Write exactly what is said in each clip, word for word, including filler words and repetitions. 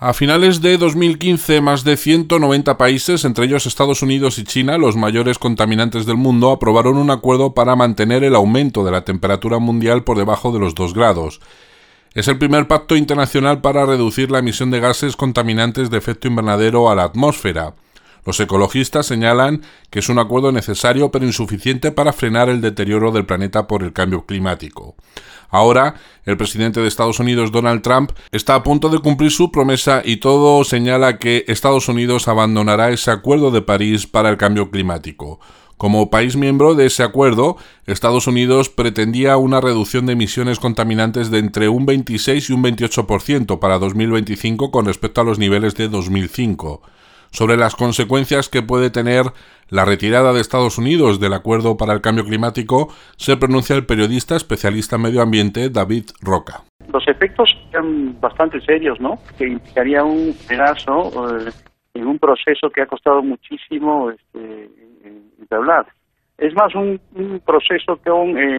A finales de dos mil quince, más de ciento noventa países, entre ellos Estados Unidos y China, los mayores contaminantes del mundo, aprobaron un acuerdo para mantener el aumento de la temperatura mundial por debajo de los dos grados. Es el primer pacto internacional para reducir la emisión de gases contaminantes de efecto invernadero a la atmósfera. Los ecologistas señalan que es un acuerdo necesario pero insuficiente para frenar el deterioro del planeta por el cambio climático. Ahora, el presidente de Estados Unidos, Donald Trump, está a punto de cumplir su promesa y todo señala que Estados Unidos abandonará ese acuerdo de París para el cambio climático. Como país miembro de ese acuerdo, Estados Unidos pretendía una reducción de emisiones contaminantes de entre un veintiséis y un veintiocho por ciento para dos mil veinticinco con respecto a los niveles de dos mil cinco. Sobre las consecuencias que puede tener la retirada de Estados Unidos del Acuerdo para el Cambio Climático, se pronuncia el periodista especialista en medio ambiente David Roca. Los efectos son bastante serios, ¿no? Que implicaría un pedazo eh, en un proceso que ha costado muchísimo este, entablar. Es más, un, un proceso que, un, eh,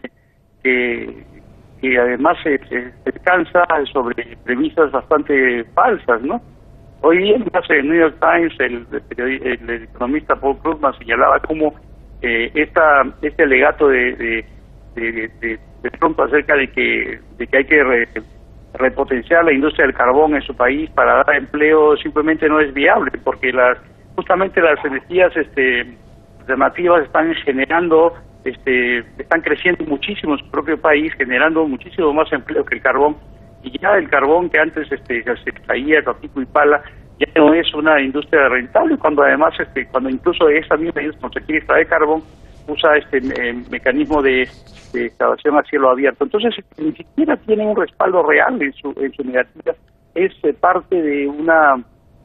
que, que además se, se descansa sobre premisas bastante falsas, ¿no? Hoy día, en el New York Times, el, el, el economista Paul Krugman señalaba cómo eh, esta, este alegato de, de, de, de, de Trump acerca de que, de que hay que re, repotenciar la industria del carbón en su país para dar empleo simplemente no es viable, porque las justamente las energías este, alternativas están generando, este, están creciendo muchísimo en su propio país, generando muchísimo más empleo que el carbón. Y ya el carbón que antes este, se extraía con pico y pala ya no es una industria rentable, cuando además este, cuando incluso esa misma industria, cuando se quiere extraer carbón, usa este eh, mecanismo de, de excavación a cielo abierto. Entonces ni siquiera tiene un respaldo real en su en su negativa. Es eh, parte de una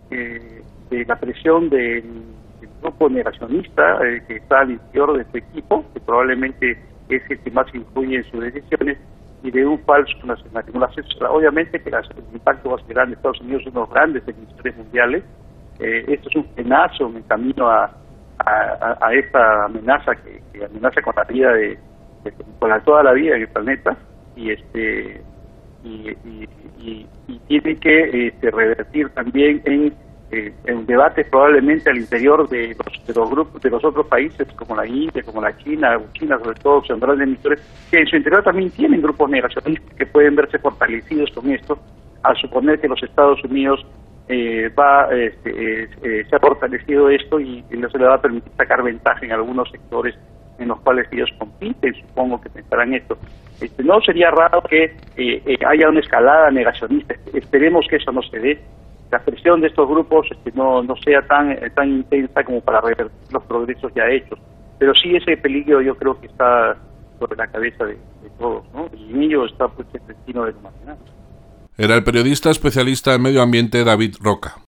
eh, de la presión del, del grupo negacionista eh, que está al interior de su equipo, que probablemente es el que más influye en sus decisiones, y de un falso nacionalismo. Obviamente que las, el impacto va a ser grande. Estados Unidos es uno de los grandes emisores mundiales. Eh, esto es un penazo en camino a, a, a esta amenaza que, que amenaza con la vida de, de con la, toda la vida del planeta, y este y, y, y, y tiene que este, revertir también en Eh, en debates probablemente al interior de los, de los grupos de los otros países como la India, como la China, China sobre todo, son grandes emisores, que en su interior también tienen grupos negacionistas que pueden verse fortalecidos con esto, al suponer que los Estados Unidos eh, va este, eh, eh, se ha fortalecido esto y, y no se le va a permitir sacar ventaja en algunos sectores en los cuales ellos compiten. Supongo que pensarán esto. Este, no sería raro que eh, eh, haya una escalada negacionista. Esperemos que eso no se dé. La presión de estos grupos este, no no sea tan eh, tan intensa como para revertir los progresos ya hechos, pero sí ese peligro yo creo que está sobre la cabeza de, de todos, ¿no? Y en ello está pues el destino de lo nacional. Era el periodista especialista en medio ambiente David Roca.